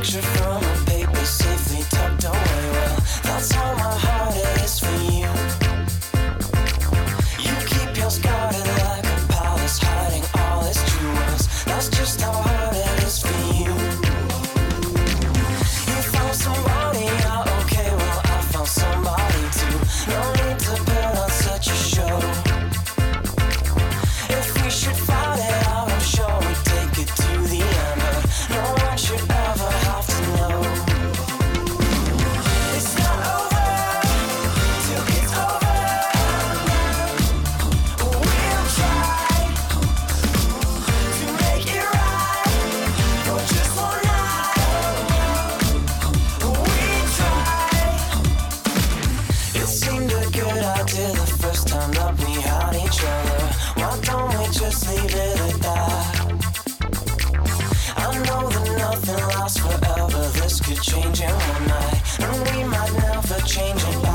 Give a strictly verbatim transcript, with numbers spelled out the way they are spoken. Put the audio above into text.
picture from a paper safely tucked away. Well, that's how my heart is for you. You keep yours guarded like a palace, hiding all its jewels. That's just how hard it is for you. You found somebody, yeah, okay, well, I found somebody too. No need to put on such a show. If we should fight it out, I'm sure we'd take it to the end, but no one should ever have to know. It's not over till it's over. We'll try to make it right for just one night. We try. It seemed a good idea the first time that we had each other. Why don't we just leave it at that? I know that nothing lasts forever. This could change in one night, and we might never change it back.